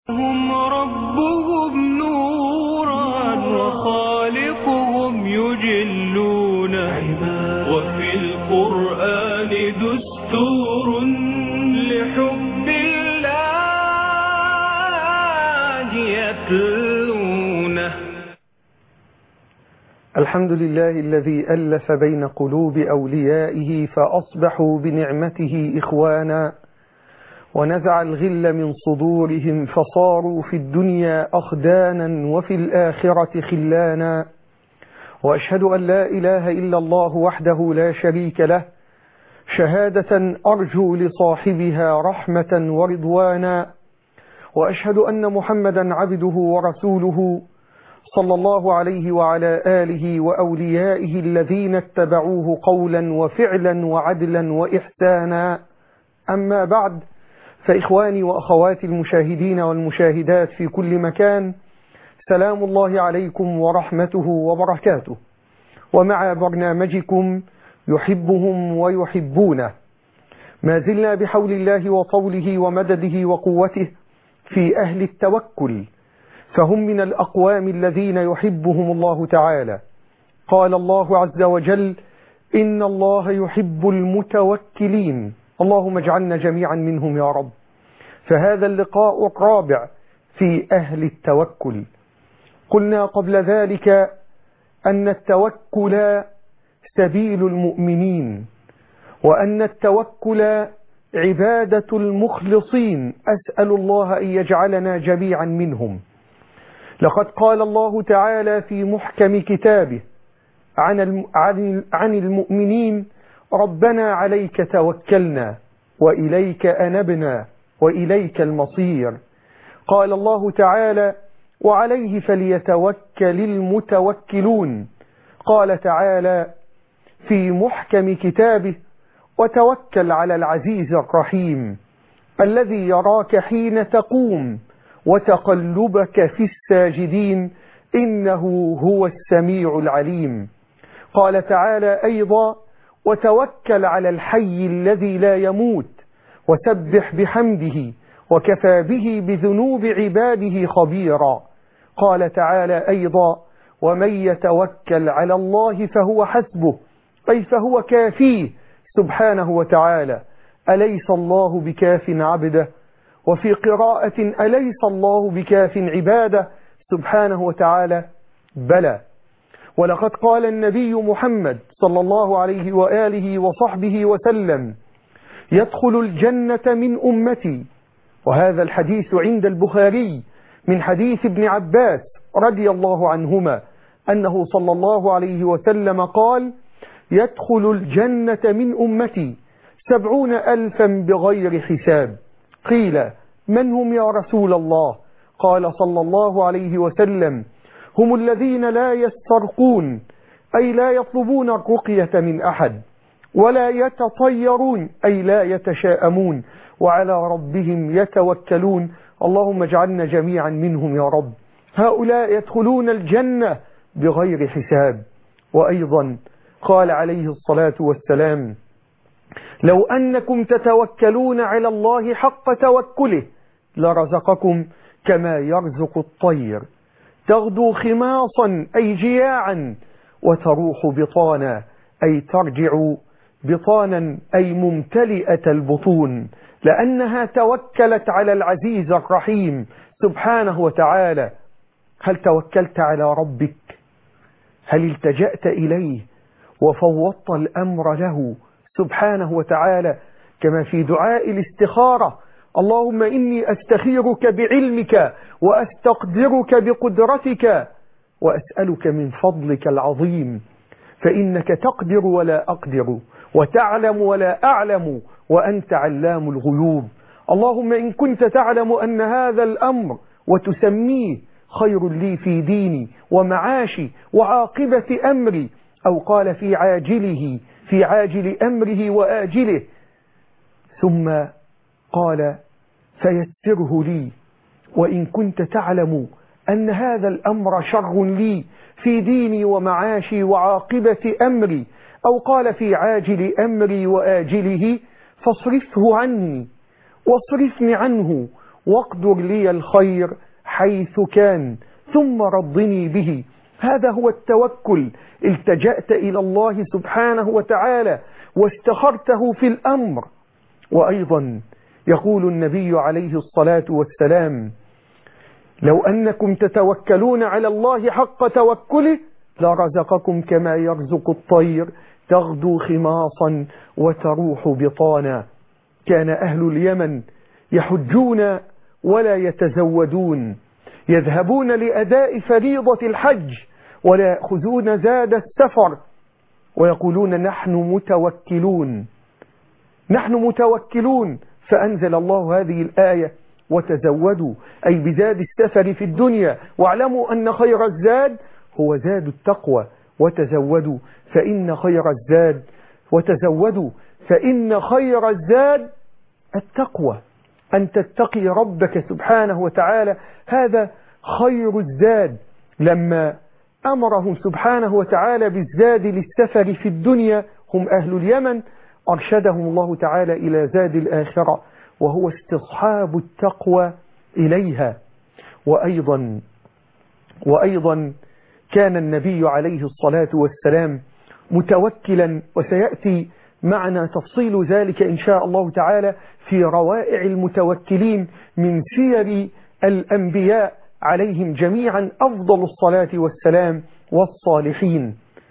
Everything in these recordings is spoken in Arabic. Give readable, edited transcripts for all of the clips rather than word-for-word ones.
هم ربهم نورا وخالقهم يجلون وفي القرآن دستور لحب الله يتلونه. الحمد لله الذي ألف بين قلوب أوليائه فأصبحوا بنعمته إخوانا، ونزع الغل من صدورهم فصاروا في الدنيا أخدانا وفي الآخرة خلانا. وأشهد أن لا إله إلا الله وحده لا شريك له، شهادة أرجو لصاحبها رحمة ورضوانا. وأشهد أن محمدا عبده ورسوله صلى الله عليه وعلى آله وأوليائه الذين اتبعوه قولا وفعلا وعدلا وإحسانا. أما بعد، فإخواني وأخواتي المشاهدين والمشاهدات في كل مكان، سلام الله عليكم ورحمته وبركاته، ومع برنامجكم يحبهم ويحبونه. ما زلنا بحول الله وطوله ومدده وقوته في أهل التوكل، فهم من الأقوام الذين يحبهم الله تعالى. قال الله عز وجل: إن الله يحب المتوكلين. اللهم اجعلنا جميعا منهم يا رب. فهذا اللقاء الرابع في أهل التوكل. قلنا قبل ذلك أن التوكل سبيل المؤمنين، وأن التوكل عبادة المخلصين. أسأل الله أن يجعلنا جميعا منهم. لقد قال الله تعالى في محكم كتابه عن المؤمنين: ربنا عليك توكلنا وإليك أنبنا وإليك المصير. قال الله تعالى: وعليه فليتوكل المتوكلون. قال تعالى في محكم كتابه: وتوكل على العزيز الرحيم الذي يراك حين تقوم وتقلبك في الساجدين إنه هو السميع العليم. قال تعالى أيضا: وتوكل على الحي الذي لا يموت وسبح بحمده وكفى به بذنوب عباده خبيرا. قال تعالى أيضا: ومن يتوكل على الله فهو حسبه، أي فهو كافيه سبحانه وتعالى. أليس الله بكاف عبده؟ وفي قراءة: أليس الله بكاف عباده سبحانه وتعالى؟ بلى. ولقد قال النبي محمد صلى الله عليه وآله وصحبه وسلم: يدخل الجنة من أمتي، وهذا الحديث عند البخاري من حديث ابن عباس رضي الله عنهما أنه صلى الله عليه وسلم قال: يدخل الجنة من أمتي 70,000 بغير حساب. قيل: من هم يا رسول الله؟ قال صلى الله عليه وسلم: هم الذين لا يسترقون، أي لا يطلبون الرقية من أحد، ولا يتطيرون، أي لا يتشاءمون، وعلى ربهم يتوكلون. اللهم اجعلنا جميعا منهم يا رب. هؤلاء يدخلون الجنة بغير حساب. وأيضا قال عليه الصلاة والسلام: لو أنكم تتوكلون على الله حق توكله لرزقكم كما يرزق الطير، تغدو خماصا أي جياعا، وتروح بطانا أي ترجع بطانا أي ممتلئة البطون، لأنها توكلت على العزيز الرحيم سبحانه وتعالى. هل توكلت على ربك؟ هل التجأت إليه وفوضت الأمر له سبحانه وتعالى، كما في دعاء الاستخارة: اللهم إني أستخيرك بعلمك وأستقدرك بقدرتك وأسألك من فضلك العظيم، فإنك تقدر ولا أقدر وتعلم ولا أعلم وأنت علام الغيوب. اللهم إن كنت تعلم أن هذا الأمر وتسميه خير لي في ديني ومعاشي وعاقبة أمري، أو قال في عاجل أمره وآجله، ثم قال فيسره لي. وإن كنت تعلم أن هذا الأمر شر لي في ديني ومعاشي وعاقبة أمري، أو قال في عاجل أمري وآجله، فاصرفه عني واصرفني عنه واقدر لي الخير حيث كان ثم رضني به. هذا هو التوكل. التجأت إلى الله سبحانه وتعالى واستخرته في الأمر. وأيضا يقول النبي عليه الصلاة والسلام: لو أنكم تتوكلون على الله حق توكله لرزقكم كما يرزق الطير تغدو خماصا وتروح بطانا. كان أهل اليمن يحجون ولا يتزودون، يذهبون لأداء فريضة الحج ولا يأخذون زاد السفر، ويقولون نحن متوكلون. فأنزل الله هذه الآية: وتزودوا، أي بزاد السفر في الدنيا، واعلموا أن خير الزاد هو زاد التقوى. وتزودوا فإن خير الزاد التقوى، أن تتقي ربك سبحانه وتعالى، هذا خير الزاد. لما أمرهم سبحانه وتعالى بالزاد للسفر في الدنيا هم أهل اليمن، أرشدهم الله تعالى إلى زاد الآخرة وهو استصحاب التقوى إليها. وأيضا كان النبي عليه الصلاة والسلام متوكلا، وسيأتي معنا تفصيل ذلك إن شاء الله تعالى في روائع المتوكلين من سير الأنبياء عليهم جميعا أفضل الصلاة والسلام والصالحين.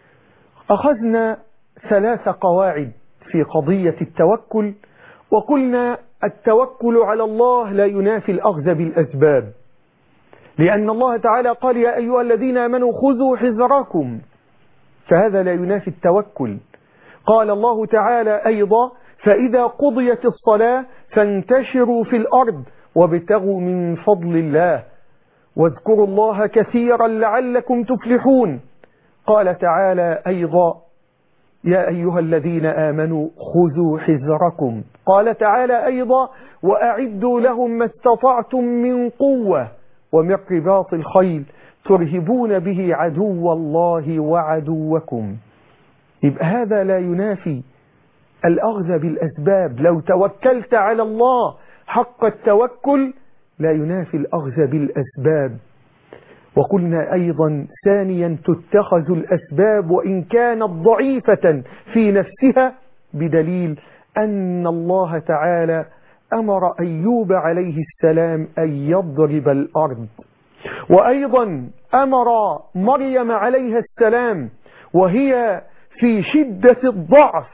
أخذنا 3 قواعد في قضية التوكل، وقلنا التوكل على الله لا ينافي الأخذ بالأسباب، لأن الله تعالى قال: يا أيها الذين آمنوا خذوا حذركم، فهذا لا ينافي التوكل. قال الله تعالى أيضا: فإذا قضيت الصلاة فانتشروا في الأرض وابتغوا من فضل الله واذكروا الله كثيرا لعلكم تفلحون. قال تعالى أيضا: يا أيها الذين آمنوا خذوا حذركم. قال تعالى أيضا: وأعدوا لهم ما استطعتم من قوة ومن رباط الخيل ترهبون به عدو الله وعدوكم. يبقى هذا لا ينافي الأخذ بالأسباب. لو توكلت على الله حق التوكل لا ينافي الأخذ بالأسباب. وقلنا أيضا ثانيا: تتخذ الأسباب وإن كانت ضعيفة في نفسها، بدليل أن الله تعالى أمر أيوب عليه السلام أن يضرب الأرض، وأيضا أمر مريم عليها السلام وهي في شدة الضعف،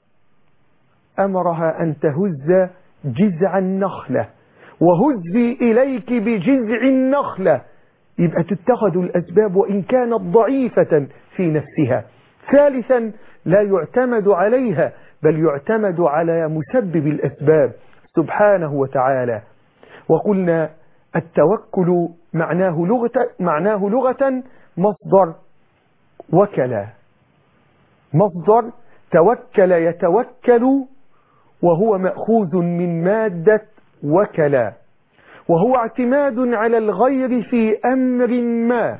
أمرها أن تهز جذع النخلة، وهزي إليك بجذع النخلة. يبقى تتخذ الأسباب وإن كانت ضعيفة في نفسها. ثالثا: لا يعتمد عليها بل يعتمد على مسبب الأسباب سبحانه وتعالى. وقلنا التوكل معناه لغة مصدر وكل، مصدر توكل يتوكل، وهو مأخوذ من مادة وكل، وهو اعتماد على الغير في أمر ما.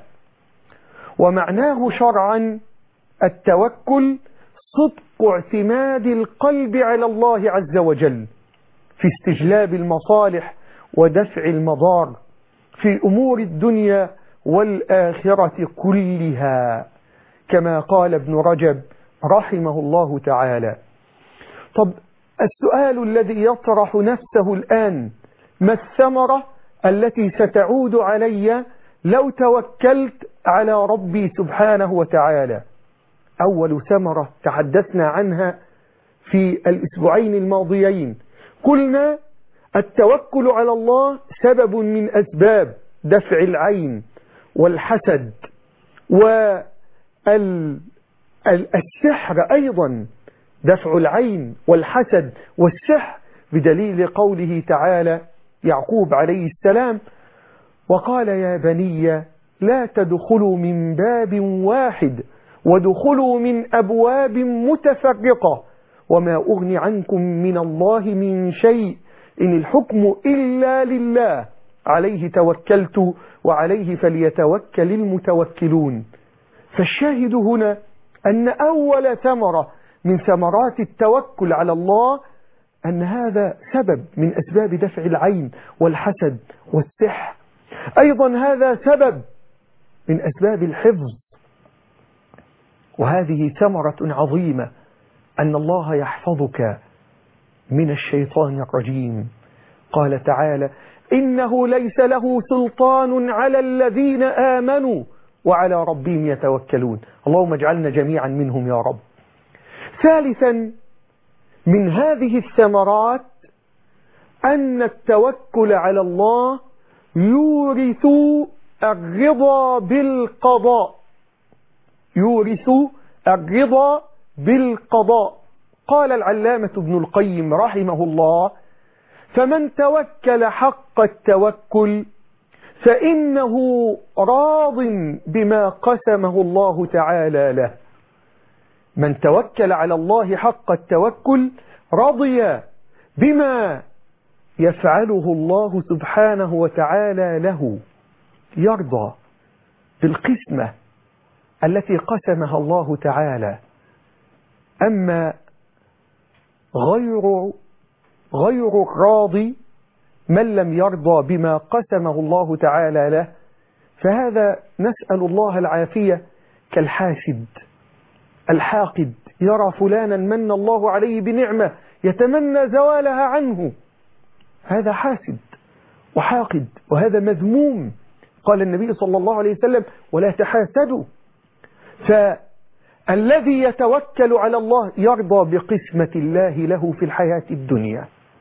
ومعناه شرعا التوكل صدق اعتماد القلب على الله عز وجل في استجلاب المصالح ودفع المضار في أمور الدنيا والآخرة كلها، كما قال ابن رجب رحمه الله تعالى. طب السؤال الذي يطرح نفسه الآن: ما الثمرة التي ستعود علي لو توكلت على ربي سبحانه وتعالى؟ أول ثمرة تحدثنا عنها في الأسبوعين الماضيين، قلنا التوكل على الله سبب من أسباب دفع العين والحسد والسحر، أيضا دفع العين والحسد والسحر، بدليل قوله تعالى يعقوب عليه السلام: وقال يا بني لا تدخلوا من باب واحد وادخلوا من أبواب متفرقة وما أغني عنكم من الله من شيء إن الحكم إلا لله عليه توكلت وعليه فليتوكل المتوكلون. فالشاهد هنا أن أول ثمرة من ثمرات التوكل على الله أن هذا سبب من أسباب دفع العين والحسد والسحر. أيضا هذا سبب من أسباب الحفظ، وهذه ثمرة عظيمة أن الله يحفظك من الشيطان الرجيم. قال تعالى: إنه ليس له سلطان على الذين آمنوا وعلى ربهم يتوكلون. اللهم اجعلنا جميعا منهم يا رب. ثالثا من هذه الثمرات أن التوكل على الله يورث الرضا بالقضاء، يورث الرضا بالقضاء. قال العلامة ابن القيم رحمه الله: فمن توكل حق التوكل فإنه راض بما قسمه الله تعالى له. من توكل على الله حق التوكل رضي بما يفعله الله سبحانه وتعالى له، يرضى بالقسمة التي قسمها الله تعالى. أما غير الراضي من لم يرضى بما قسمه الله تعالى له، فهذا نسأل الله العافية كالحاسد الحاقد، يرى فلانا من الله عليه بنعمة يتمنى زوالها عنه، هذا حاسد وحاقد وهذا مذموم. قال النبي صلى الله عليه وسلم: ولا تحاسدوا. فالذي يتوكل على الله يرضى بقسمة الله له في الحياة الدنيا،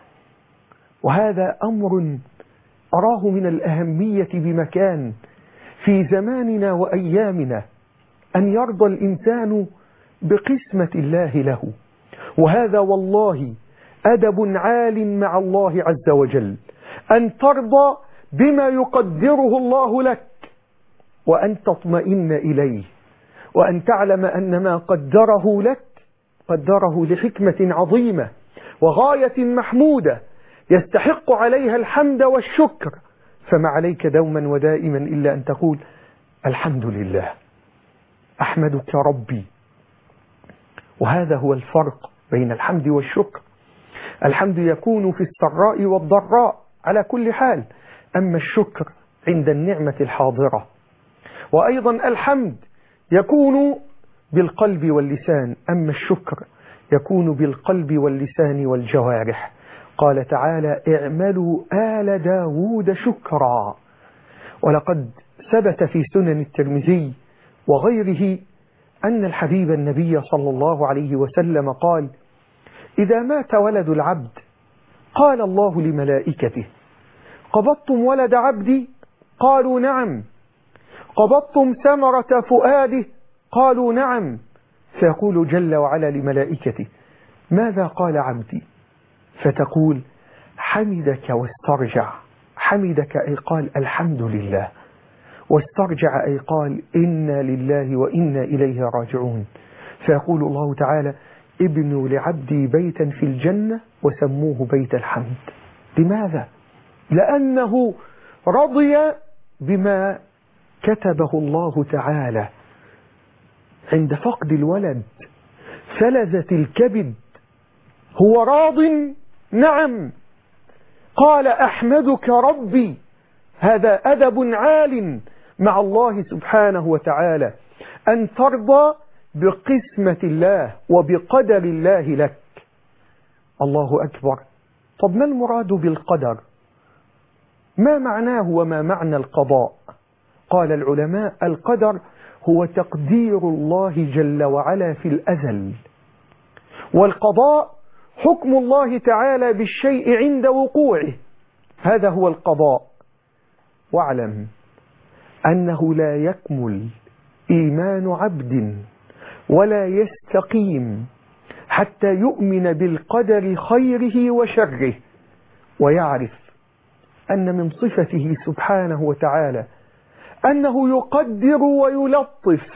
وهذا أمر أراه من الأهمية بمكان في زماننا وأيامنا، أن يرضى الإنسان بقسمة الله له. وهذا والله أدب عال مع الله عز وجل، أن ترضى بما يقدره الله لك وأن تطمئن إليه، وأن تعلم أن ما قدره لك قدره لحكمة عظيمة وغاية محمودة يستحق عليها الحمد والشكر. فما عليك دوما ودائما إلا أن تقول: الحمد لله، أحمدك ربي. وهذا هو الفرق بين الحمد والشكر. الحمد يكون في السراء والضراء على كل حال، أما الشكر عند النعمة الحاضرة. وأيضا الحمد يكون بالقلب واللسان، أما الشكر يكون بالقلب واللسان والجوارح. قال تعالى: اعملوا آل داود شكرا. ولقد ثبت في سنن الترمذي وغيره أن الحبيب النبي صلى الله عليه وسلم قال: إذا مات ولد العبد قال الله لملائكته: قبضتم ولد عبدي؟ قالوا نعم. قبضتم ثمرة فؤاده؟ قالوا نعم. فيقول جل وعلا لملائكته: ماذا قال عبدي؟ فتقول: حمدك واسترجع. حمدك أي قال الحمد لله، واسترجع أي قال إنا لله وإنا إليه راجعون. فيقول الله تعالى: ابنوا لعبدي بيتا في الجنة وسموه بيت الحمد. لماذا؟ لأنه رضي بما كتبه الله تعالى. عند فقد الولد فلذة الكبد هو راض؟ نعم. قال: أحمدك ربي. هذا أدب عال مع الله سبحانه وتعالى، أن ترضى بقسمة الله وبقدر الله لك. الله أكبر. طب ما المراد بالقدر؟ ما معناه وما معنى القضاء؟ قال العلماء: القدر هو تقدير الله جل وعلا في الأزل، والقضاء حكم الله تعالى بالشيء عند وقوعه، هذا هو القضاء. واعلم أنه لا يكمل إيمان عبد ولا يستقيم حتى يؤمن بالقدر خيره وشره، ويعرف أن من صفته سبحانه وتعالى أنه يقدر ويلطف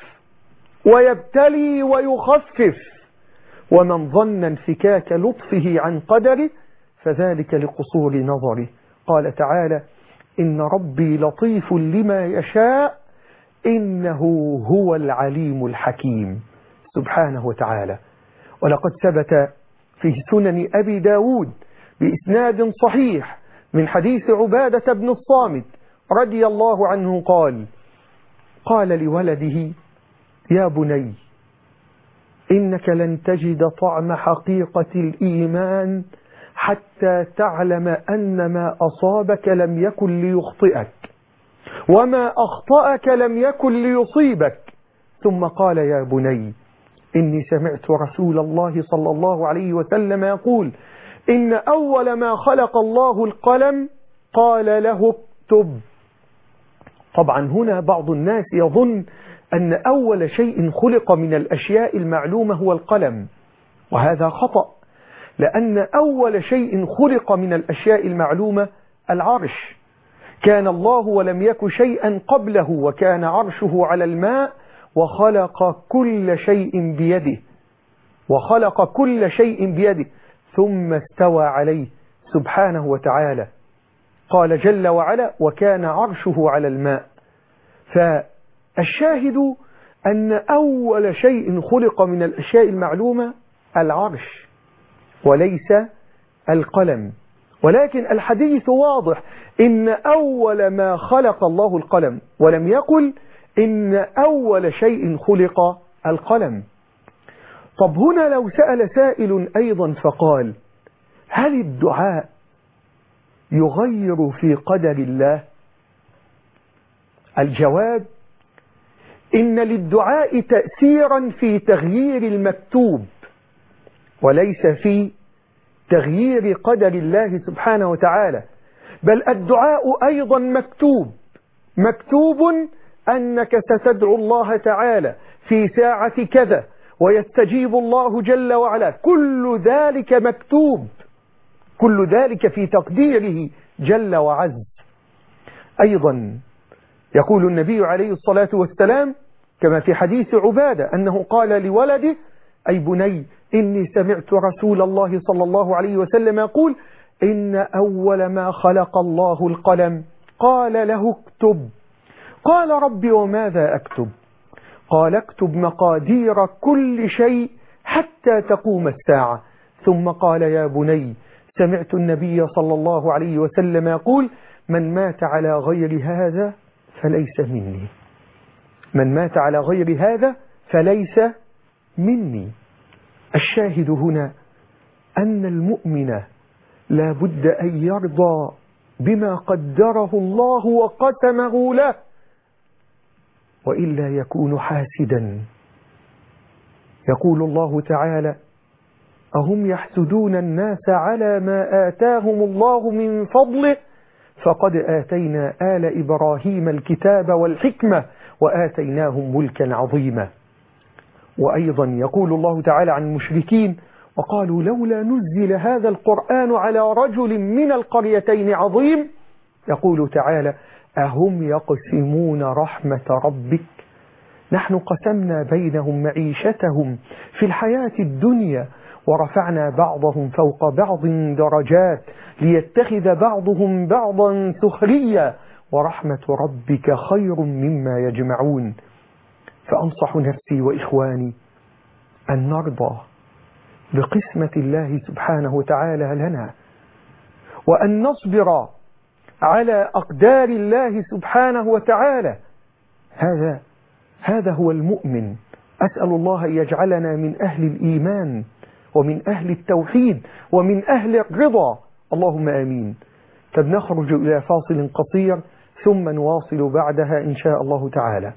ويبتلي ويخفف، ومن ظن انفكاك لطفه عن قدره فذلك لقصور نظره. قال تعالى: إن ربي لطيف لما يشاء إنه هو العليم الحكيم سبحانه وتعالى. ولقد ثبت في سنن أبي داود بإسناد صحيح من حديث عبادة بن الصامت رضي الله عنه قال لولده: يا بني، إنك لن تجد طعم حقيقة الإيمان حتى تعلم أن ما أصابك لم يكن ليخطئك، وما أخطأك لم يكن ليصيبك. ثم قال: يا بني، إني سمعت رسول الله صلى الله عليه وسلم يقول: إن أول ما خلق الله القلم قال له اكتب. طبعا هنا بعض الناس يظن أن أول شيء خلق من الأشياء المعلومة هو القلم، وهذا خطأ، لأن أول شيء خلق من الأشياء المعلومة العرش. كان الله ولم يك شيئا قبله، وكان عرشه على الماء، وخلق كل شيء بيده ثم استوى عليه سبحانه وتعالى. قال جل وعلا: وكان عرشه على الماء. فالشاهد أن أول شيء خلق من الأشياء المعلومة العرش وليس القلم. ولكن الحديث واضح: إن أول ما خلق الله القلم، ولم يقل إن أول شيء خلق القلم. طب هنا لو سأل سائل أيضا فقال: هل الدعاء يغير في قدر الله؟ الجواب: إن للدعاء تأثيرا في تغيير المكتوب، وليس في تغيير قدر الله سبحانه وتعالى. بل الدعاء أيضا مكتوب أنك ستدعو الله تعالى في ساعة كذا ويستجيب الله جل وعلا. كل ذلك مكتوب، كل ذلك في تقديره جل وعز. أيضا يقول النبي عليه الصلاة والسلام كما في حديث عبادة أنه قال لولده: أي بني، إني سمعت رسول الله صلى الله عليه وسلم يقول: إن أول ما خلق الله القلم قال له اكتب. قال: ربي وماذا أكتب؟ قال: اكتب مقادير كل شيء حتى تقوم الساعة. ثم قال: يا بني، سمعت النبي صلى الله عليه وسلم يقول: من مات على غير هذا فليس مني. من مات على غير هذا فليس مني. الشاهد هنا أن المؤمن لا بد أن يرضى بما قدره الله وقسمه له، وإلا يكون حاسدا. يقول الله تعالى: أهم يحسدون الناس على ما آتاهم الله من فضله فقد آتينا آل إبراهيم الكتاب والحكمة وآتيناهم ملكا عظيما. وأيضا يقول الله تعالى عن المشركين: وقالوا لولا نزل هذا القرآن على رجل من القريتين عظيم. يقول تعالى: أهم يقسمون رحمة ربك نحن قسمنا بينهم معيشتهم في الحياة الدنيا ورفعنا بعضهم فوق بعض درجات ليتخذ بعضهم بعضا سخريا ورحمة ربك خير مما يجمعون. فأنصح نفسي وإخواني أن نرضى بقسمة الله سبحانه وتعالى لنا، وأن نصبر على أقدار الله سبحانه وتعالى. هذا هو المؤمن. أسأل الله أن يجعلنا من أهل الإيمان ومن أهل التوحيد ومن أهل الرضا، اللهم آمين. فبنخرج إلى فاصل قصير ثم نواصل بعدها إن شاء الله تعالى.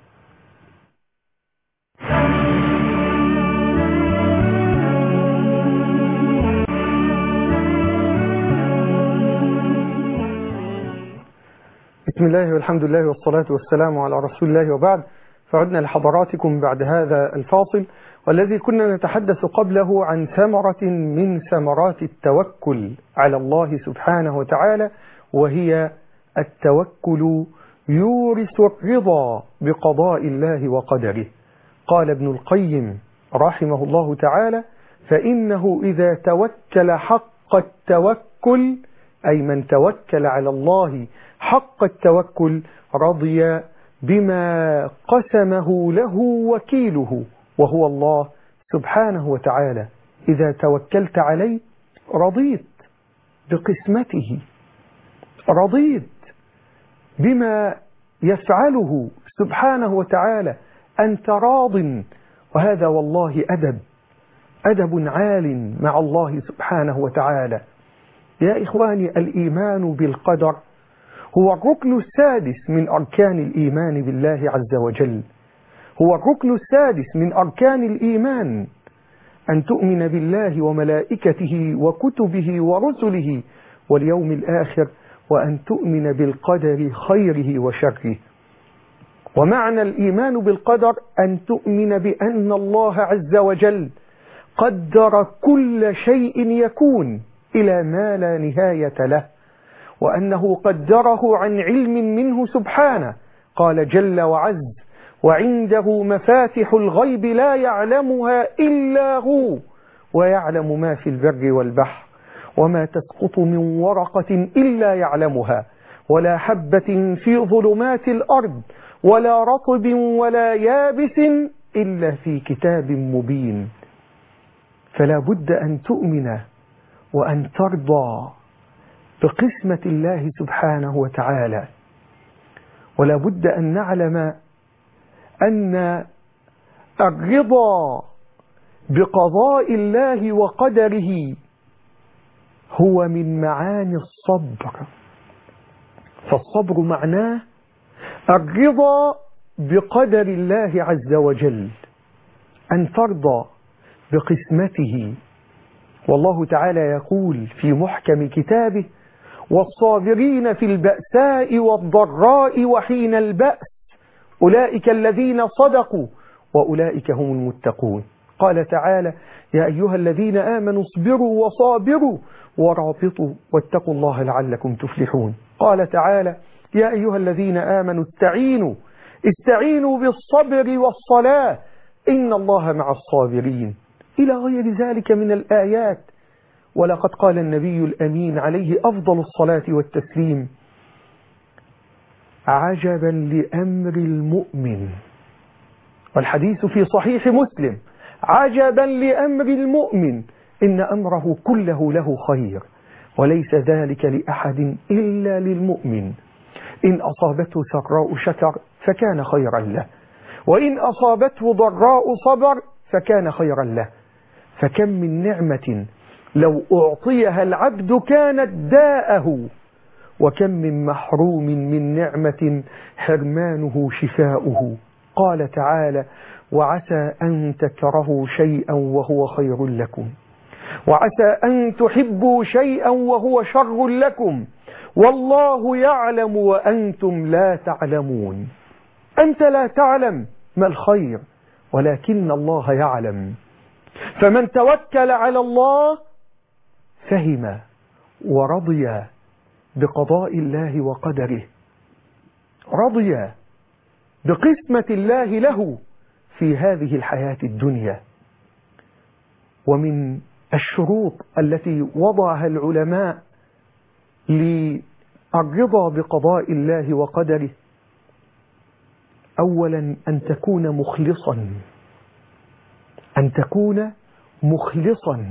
بسم الله والحمد لله والصلاة والسلام على رسول الله، وبعد. فعدنا لحضراتكم بعد هذا الفاصل، والذي كنا نتحدث قبله عن ثمرة من ثمرات التوكل على الله سبحانه وتعالى، وهي التوكل يورث الرضا بقضاء الله وقدره. قال ابن القيم رحمه الله تعالى: فإنه إذا توكل حق التوكل، أي من توكل على الله حق التوكل، رضي بما قسمه له وكيله وهو الله سبحانه وتعالى. إذا توكلت عليه رضيت بقسمته، رضيت بما يفعله سبحانه وتعالى، أنت راض. وهذا والله أدب عال مع الله سبحانه وتعالى. يا إخواني، الإيمان بالقدر هو الركن السادس من أركان الإيمان بالله عز وجل، هو الركن السادس من أركان الإيمان، أن تؤمن بالله وملائكته وكتبه ورسله واليوم الآخر، وأن تؤمن بالقدر خيره وشره. ومعنى الإيمان بالقدر أن تؤمن بأن الله عز وجل قدر كل شيء يكون إلى ما لا نهاية له، وأنه قدره عن علم منه سبحانه. قال جل وعز: وعنده مفاتح الغيب لا يعلمها إلا هو ويعلم ما في البر والبحر وما تسقط من ورقة إلا يعلمها ولا حبة في ظلمات الأرض ولا رطب ولا يابس إلا في كتاب مبين. فلا بد أن تؤمن وأن ترضى بقسمة الله سبحانه وتعالى، ولا بد أن نعلم أن الرضا بقضاء الله وقدره هو من معاني الصبر. فالصبر معناه الرضا بقدر الله عز وجل، أن ترضى بقسمته. والله تعالى يقول في محكم كتابه: والصابرين في البأساء والضراء وحين البأس أولئك الذين صدقوا وأولئك هم المتقون. قال تعالى: يا أيها الذين آمنوا اصبروا وصابروا ورابطوا واتقوا الله لعلكم تفلحون. قال تعالى: يا أيها الذين آمنوا استعينوا بالصبر والصلاة إن الله مع الصابرين، إلى غير ذلك من الآيات. ولقد قال النبي الأمين عليه أفضل الصلاة والتسليم: عجبا لأمر المؤمن، والحديث في صحيح مسلم: عجبا لأمر المؤمن إن أمره كله له خير وليس ذلك لأحد إلا للمؤمن، إن أصابته سراء شكر فكان خيرا له، وإن أصابته ضراء صبر فكان خيرا له. فكم من نعمة لو أعطيها العبد كانت داءه، وكم من محروم من نعمة حرمانه شفاؤه. قال تعالى: وعسى أن تكرهوا شيئا وهو خير لكم، وعسى أن تحبوا شيئا وهو شر لكم، والله يعلم وأنتم لا تعلمون. أنت لا تعلم ما الخير ولكن الله يعلم. فمن توكل على الله فهم ورضي بقضاء الله وقدره، رضي بقسمة الله له في هذه الحياة الدنيا. ومن الشروط التي وضعها العلماء للرضا بقضاء الله وقدره: أولا أن تكون مخلصا، أن تكون مخلصا،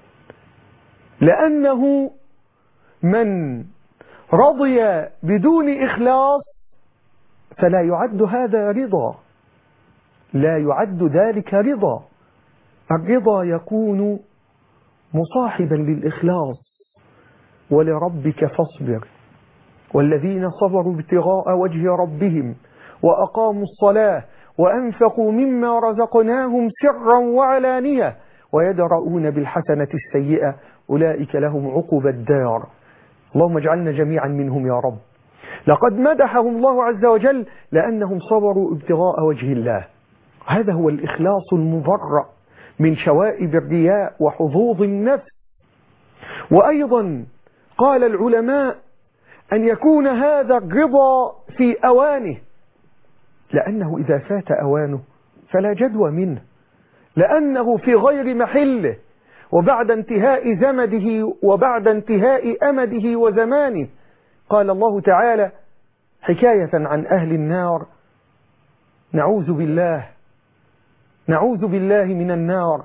لأنه من رضي بدون إخلاص فلا يعد هذا رضا، لا يعد ذلك رضا. الرضا يكون مصاحبا للإخلاص: ولربك فاصبر والذين صبروا ابتغاء وجه ربهم وأقاموا الصلاة وأنفقوا مما رزقناهم سرا وعلانية ويدرؤون بالحسنة السيئة أولئك لهم عقبى الدار. اللهم اجعلنا جميعا منهم يا رب. لقد مدحهم الله عز وجل لأنهم صبروا ابتغاء وجه الله. هذا هو الإخلاص المبرأ من شوائب الرياء وحظوظ النفس. وأيضا قال العلماء أن يكون هذا الرضا في أوانه، لأنه إذا فات أوانه فلا جدوى منه، لأنه في غير محله وبعد انتهاء زمده وبعد انتهاء أمده وزمانه. قال الله تعالى حكاية عن أهل النار: نعوذ بالله من النار،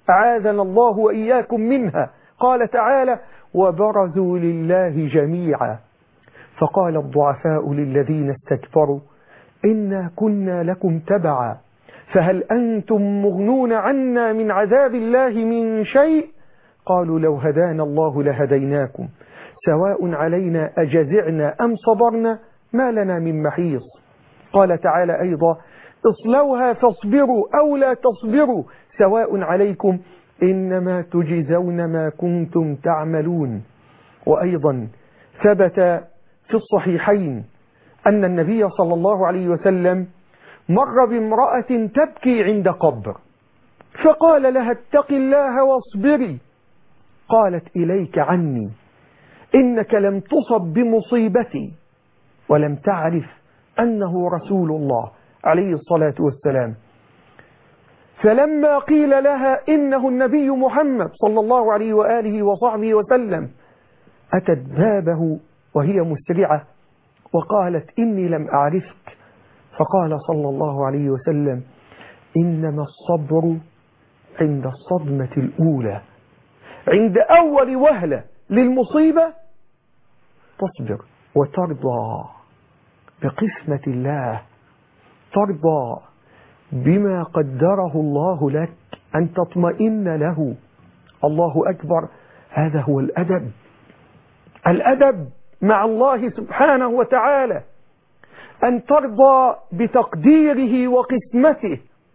أعاذنا الله وإياكم منها. قال تعالى: وبرزوا لله جميعا فقال الضعفاء للذين استكبروا إنا كنا لكم تبعا فهل أنتم مغنون عنا من عذاب الله من شيء قالوا لو هدانا الله لهديناكم سواء علينا أجزعنا أم صبرنا ما لنا من محيص. قال تعالى أيضا: اصلوها فاصبروا أو لا تصبروا سواء عليكم إنما تجزون ما كنتم تعملون. وأيضا ثبت في الصحيحين أن النبي صلى الله عليه وسلم مر بامرأة تبكي عند قبر فقال لها: اتق الله واصبري. قالت: إليك عني، إنك لم تصب بمصيبتي ولم تعرف أنه رسول الله عليه الصلاة والسلام. فلما قيل لها إنه النبي محمد صلى الله عليه وآله وصحبه وسلم أتت بابه وهي مسرعة وقالت: إني لم أعرفك. فقال صلى الله عليه وسلم: إنما الصبر عند الصدمة الأولى، عند أول وهلة للمصيبة تصبر وترضى بقسمة الله، ترضى بما قدره الله لك، أن تطمئن له. الله أكبر. هذا هو الأدب، الأدب مع الله سبحانه وتعالى، أن ترضى بتقديره وقسمته.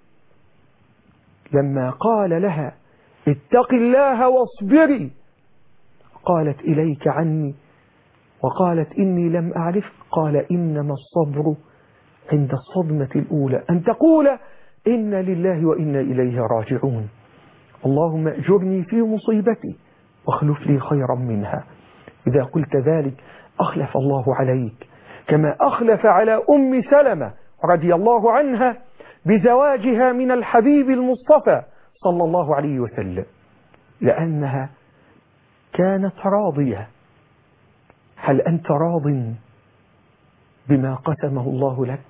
لما قال لها: اتق الله واصبري، قالت: إليك عني. وقالت: إني لم أعرف. قال: إنما الصبر عند الصدمة الأولى، أن تقول: إنا لله وإنا إليه راجعون، اللهم أجرني في مصيبتي واخلف لي خيرا منها. إذا قلت ذلك أخلف الله عليك، كما أخلف على أم سلمة رضي الله عنها بزواجها من الحبيب المصطفى صلى الله عليه وسلم، لأنها كانت راضية. هل أنت راض بما قسمه الله لك؟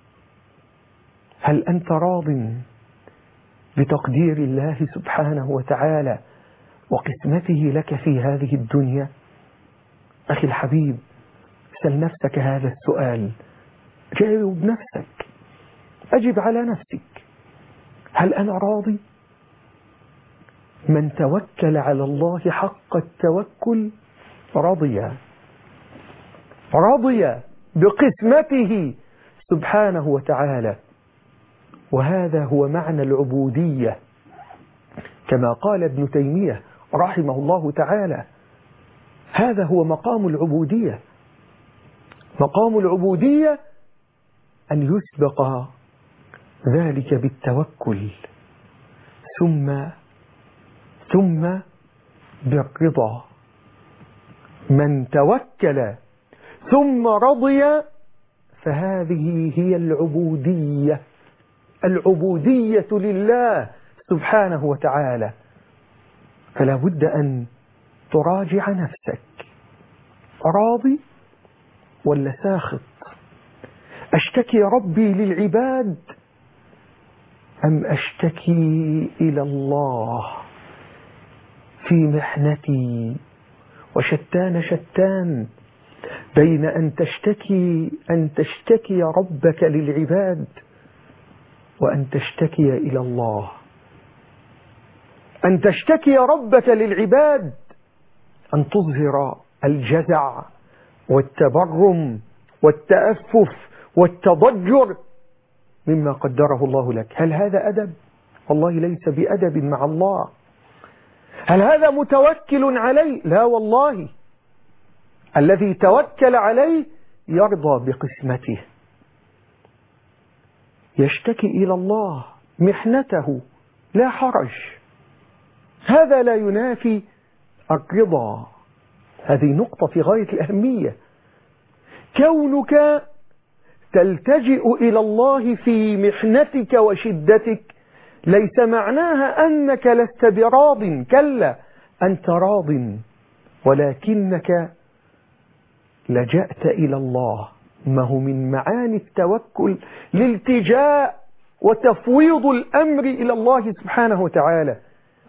هل أنت راض بتقدير الله سبحانه وتعالى وقسمته لك في هذه الدنيا؟ أخي الحبيب، سل نفسك هذا السؤال، جاوب نفسك، أجب على نفسك: هل أنا راضي؟ من توكل على الله حق التوكل رضي بقسمته سبحانه وتعالى. وهذا هو معنى العبودية، كما قال ابن تيمية رحمه الله تعالى: هذا هو مقام العبودية. مقام العبودية أن يسبق ذلك بالتوكل ثم بالرضا. من توكل ثم رضي فهذه هي العبودية لله سبحانه وتعالى. فلا بد أن تراجع نفسك: راضي ولا ساخط؟ أشتكي ربي للعباد أم أشتكي إلى الله في محنتي؟ وشتان بين أن تشتكي ربك للعباد وأن تشتكي إلى الله. أن تشتكي ربك للعباد أن تظهر الجزع والتبرم والتأفف والتضجر مما قدره الله لك. هل هذا أدب؟ والله ليس بأدب مع الله. هل هذا متوكل عليه؟ لا والله. الذي توكل عليه يرضى بقسمته، يشتكي إلى الله محنته، لا حرج. هذا لا ينافي الرضا. هذه نقطة في غاية الأهمية. كونك تلتجئ إلى الله في محنتك وشدتك ليس معناها أنك لست براض، كلا، أنت راض، ولكنك لجأت إلى الله. ما هو من معاني التوكل الالتجاء وتفويض الأمر إلى الله سبحانه وتعالى.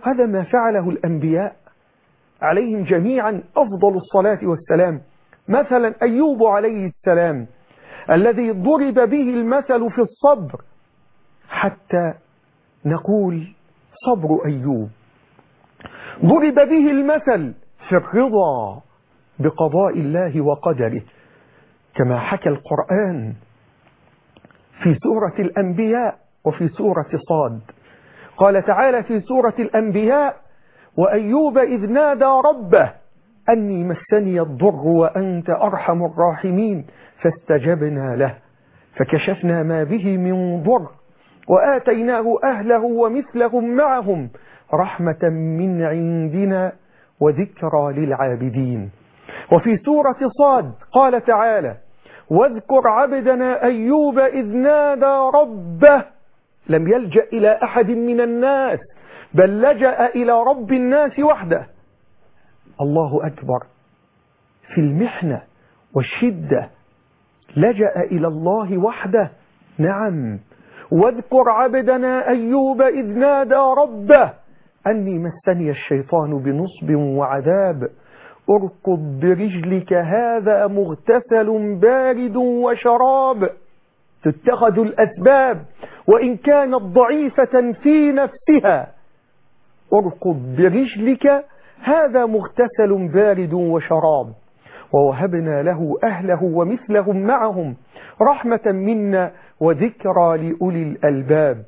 هذا ما فعله الأنبياء عليهم جميعا أفضل الصلاة والسلام. مثلا أيوب عليه السلام الذي ضرب به المثل في الصبر، حتى نقول صبر أيوب. ضرب به المثل في الرضا بقضاء الله وقدره، كما حكى القرآن في سورة الأنبياء وفي سورة صاد. قال تعالى في سورة الأنبياء: وأيوب إذ نادى ربه أني مسني الضر وأنت أرحم الراحمين فاستجبنا له فكشفنا ما به من ضر وآتيناه أهله ومثلهم معهم رحمة من عندنا وذكرى للعابدين. وفي سورة صاد قال تعالى: واذكر عبدنا أيوب إذ نادى ربه، لم يلجأ إلى أحد من الناس بل لجأ إلى رب الناس وحده. الله أكبر، في المحنة والشدة لجأ إلى الله وحده. نعم، واذكر عبدنا أيوب إذ نادى ربه أني مسني الشيطان بنصب وعذاب اركض برجلك هذا مغتسل بارد وشراب. تتخذ الأسباب وإن كانت ضعيفة في نفسها. اركض برجلك هذا مغتسل بارد وشراب. ووهبنا له أهله ومثلهم معهم رحمة منا وذكرى لأولي الألباب.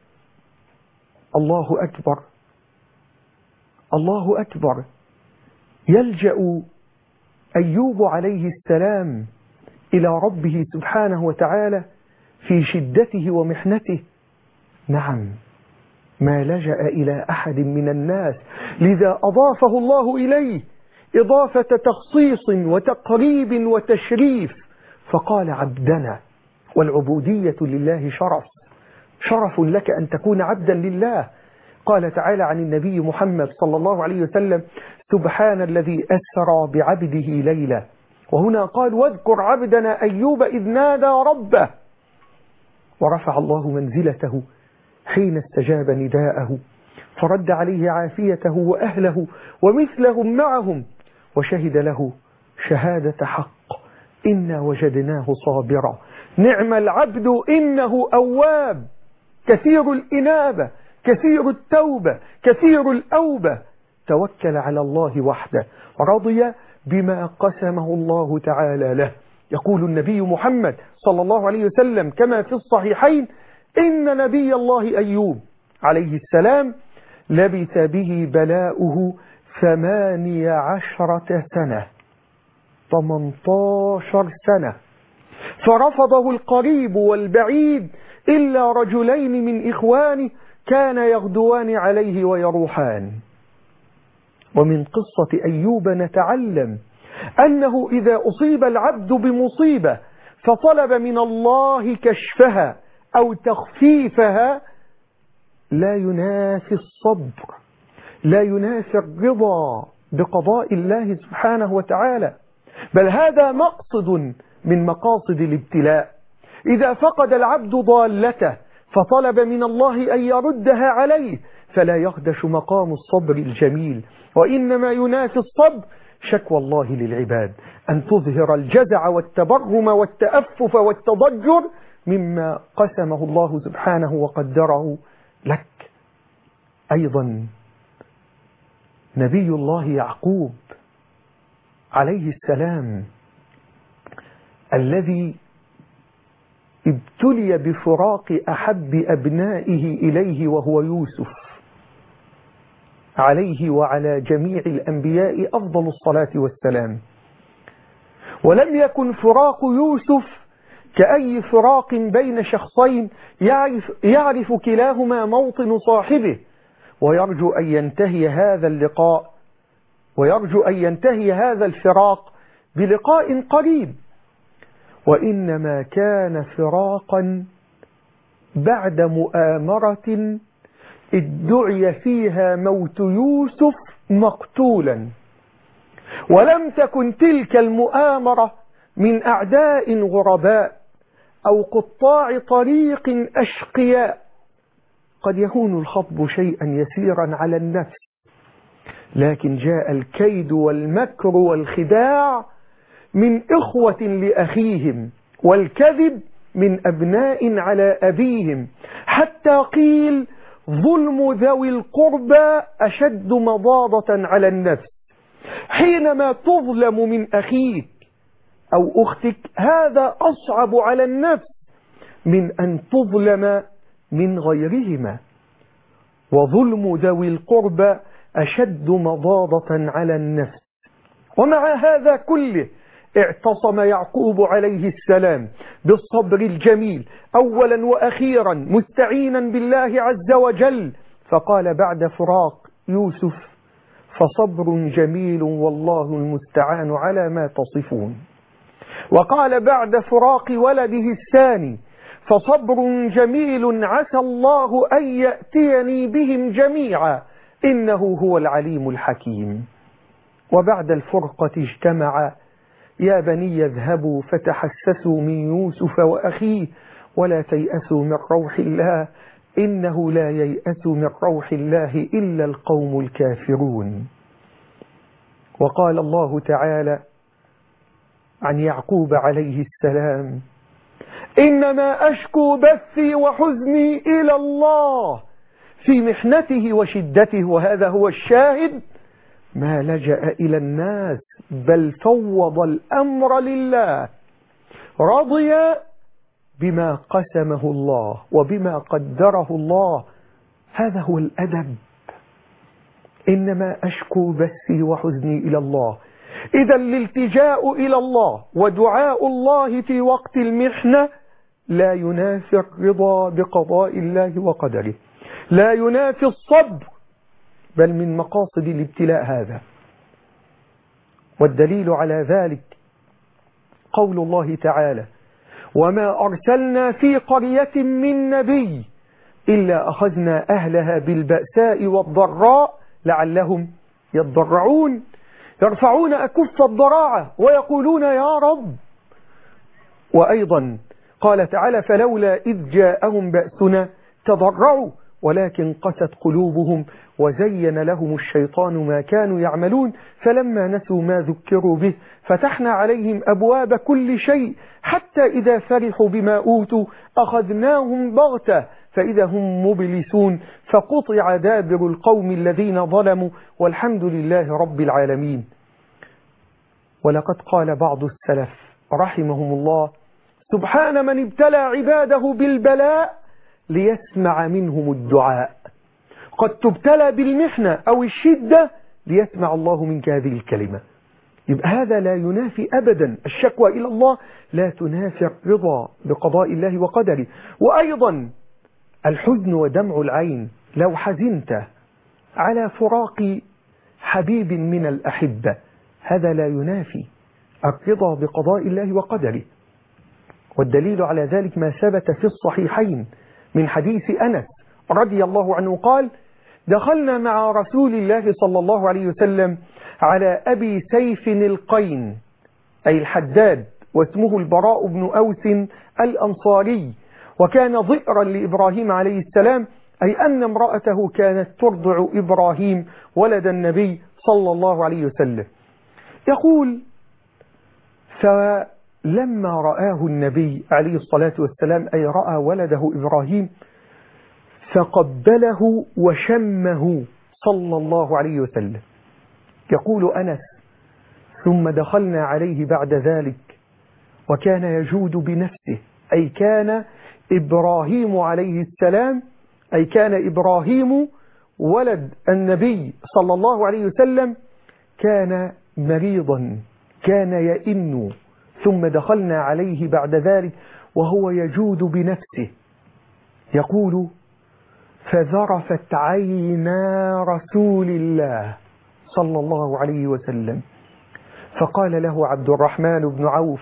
الله أكبر، الله أكبر. يلجأ أيوب عليه السلام إلى ربه سبحانه وتعالى في شدته ومحنته. نعم، ما لجأ إلى أحد من الناس، لذا أضافه الله إليه إضافة تخصيص وتقريب وتشريف، فقال عبدنا. والعبودية لله شرف لك أن تكون عبدا لله. قال تعالى عن النبي محمد صلى الله عليه وسلم: سبحان الذي أسرى بعبده ليلا. وهنا قال: واذكر عبدنا أيوب إذ نادى ربه. ورفع الله منزلته حين استجاب نداءه، فرد عليه عافيته وأهله ومثلهم معهم، وشهد له شهادة حق: إنا وجدناه صابرا نعم العبد إنه أواب. كثير الإنابة، كثير التوبة، كثير الأوبة. توكل على الله وحده، رضي بما قسمه الله تعالى له. يقول النبي محمد صلى الله عليه وسلم كما في الصحيحين: إن نبي الله أيوب عليه السلام لبث به بلاؤه 18 سنة، 18 سنة، فرفضه القريب والبعيد إلا رجلين من إخوانه كان يغدوان عليه ويروحان. ومن قصة أيوب نتعلم أنه إذا أصيب العبد بمصيبة فطلب من الله كشفها أو تخفيفها لا ينافي الصبر، لا ينافي الرضا بقضاء الله سبحانه وتعالى، بل هذا مقصد من مقاصد الابتلاء. إذا فقد العبد ضالته فطلب من الله أن يردها عليه فلا يخدش مقام الصبر الجميل، وإنما ينافي الصبر شكوى الله للعباد، أن تظهر الجزع والتبرم والتأفف والتضجر مما قسمه الله سبحانه وقدره لك. أيضا نبي الله يعقوب عليه السلام الذي ابتلي بفراق أحب أبنائه إليه وهو يوسف، عليه وعلى جميع الأنبياء أفضل الصلاة والسلام. ولم يكن فراق يوسف كأي فراق بين شخصين يعرف كلاهما موطن صاحبه، ويرجو أن ينتهي هذا اللقاء، ويرجو أن ينتهي هذا الفراق بلقاء قريب، وإنما كان فراقا بعد مؤامرة ادعي فيها موت يوسف مقتولا. ولم تكن تلك المؤامرة من أعداء غرباء أو قطاع طريق أشقياء، قد يكون الخطب شيئا يسيرا على النفس، لكن جاء الكيد والمكر والخداع من إخوة لأخيهم، والكذب من أبناء على أبيهم، حتى قيل ظلم ذوي القربى أشد مضاضة على النفس. حينما تظلم من أخيك أو أختك هذا أصعب على النفس من أن تظلم من غيرهما، وظلم ذوي القربى أشد مضاضة على النفس. ومع هذا كله اعتصم يعقوب عليه السلام بالصبر الجميل أولا وأخيرا مستعينا بالله عز وجل، فقال بعد فراق يوسف فصبر جميل والله المستعان على ما تصفون. وقال بعد فراق ولده الثاني فصبر جميل عسى الله أن يأتيني بهم جميعا إنه هو العليم الحكيم. وبعد الفرقة اجتمع يا بني اذهبوا فتحسسوا من يوسف وأخيه ولا تيأسوا من روح الله إنه لا ييأس من روح الله إلا القوم الكافرون. وقال الله تعالى عن يعقوب عليه السلام إنما أشكو بثي وحزني إلى الله في محنته وشدته، وهذا هو الشاهد، ما لجأ إلى الناس بل فوض الأمر لله، رضي بما قسمه الله وبما قدره الله. هذا هو الأدب. إنما أشكو بثي وحزني إلى الله. إذا الالتجاء إلى الله ودعاء الله في وقت المحنة لا ينافي الرضا بقضاء الله وقدره، لا ينافي الصبر، بل من مقاصد الابتلاء هذا. والدليل على ذلك قول الله تعالى وما أرسلنا في قرية من نبي إلا أخذنا أهلها بالبأساء والضراء لعلهم يضرعون، يرفعون أكف الضراعة ويقولون يا رب. وأيضا قال تعالى فلولا إذ جاءهم بأسنا تضرعوا ولكن قست قلوبهم وزين لهم الشيطان ما كانوا يعملون فلما نسوا ما ذكروا به فتحنا عليهم أبواب كل شيء حتى إذا فرحوا بما أوتوا أخذناهم بغتة فإذا هم مبلسون فقطع دابر القوم الذين ظلموا والحمد لله رب العالمين. ولقد قال بعض السلف رحمهم الله سبحان من ابتلى عباده بالبلاء ليسمع منهم الدعاء. قد تبتلى بالمحنة أو الشدة ليسمع الله منك هذه الكلمة. يبقى هذا لا ينافي أبدا الشكوى إلى الله، لا تنافي الرضا بقضاء الله وقدره. وأيضا الحزن ودمع العين، لو حزنت على فراق حبيب من الأحبة هذا لا ينافي الرضا بقضاء الله وقدره. والدليل على ذلك ما ثبت في الصحيحين من حديث أنس رضي الله عنه قال دخلنا مع رسول الله صلى الله عليه وسلم على أبي سيف القين أي الحداد واسمه البراء بن أوس الأنصاري، وكان ضئرا لإبراهيم عليه السلام، أي أن امرأته كانت ترضع إبراهيم ولد النبي صلى الله عليه وسلم. يقول فلما رآه النبي عليه الصلاة والسلام أي رأى ولده إبراهيم فقبله وشمه صلى الله عليه وسلم. يقول أنس ثم دخلنا عليه بعد ذلك وكان يجود بنفسه، أي كان إبراهيم عليه السلام أي كان إبراهيم ولد النبي صلى الله عليه وسلم كان مريضا كان يئن، ثم دخلنا عليه بعد ذلك وهو يجود بنفسه. يقول فذرفت عينا رسول الله صلى الله عليه وسلم فقال له عبد الرحمن بن عوف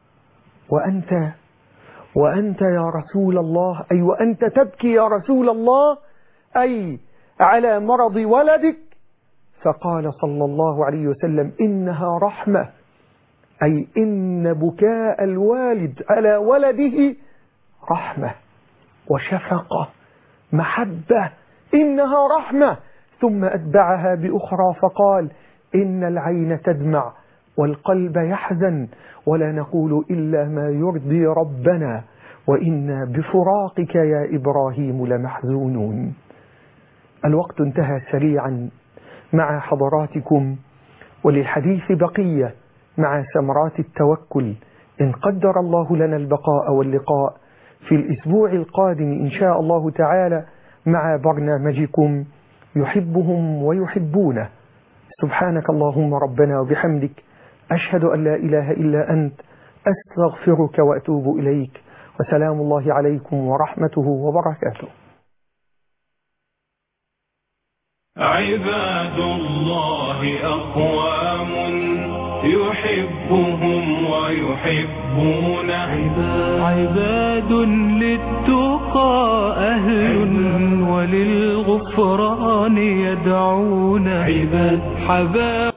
وأنت يا رسول الله، أي وأنت تبكي يا رسول الله أي على مرض ولدك؟ فقال صلى الله عليه وسلم إنها رحمة، أي إن بكاء الوالد على ولده رحمة وشفقة محبة، إنها رحمة، ثم أتبعها بأخرى فقال إن العين تدمع والقلب يحزن ولا نقول إلا ما يرضي ربنا وإنا بفراقك يا إبراهيم لمحزونون. الوقت انتهى سريعا مع حضراتكم، وللحديث بقية مع ثمرات التوكل إن قدر الله لنا البقاء واللقاء في الأسبوع القادم إن شاء الله تعالى مع برنامجكم يحبهم ويحبونه. سبحانك اللهم ربنا وبحمدك، أشهد أن لا إله إلا أنت، أستغفرك وأتوب إليك، وسلام الله عليكم ورحمته وبركاته. عباد الله أقوام يحبهم ويحبون، عباد للتقى أهل وللغفران يدعون، عباد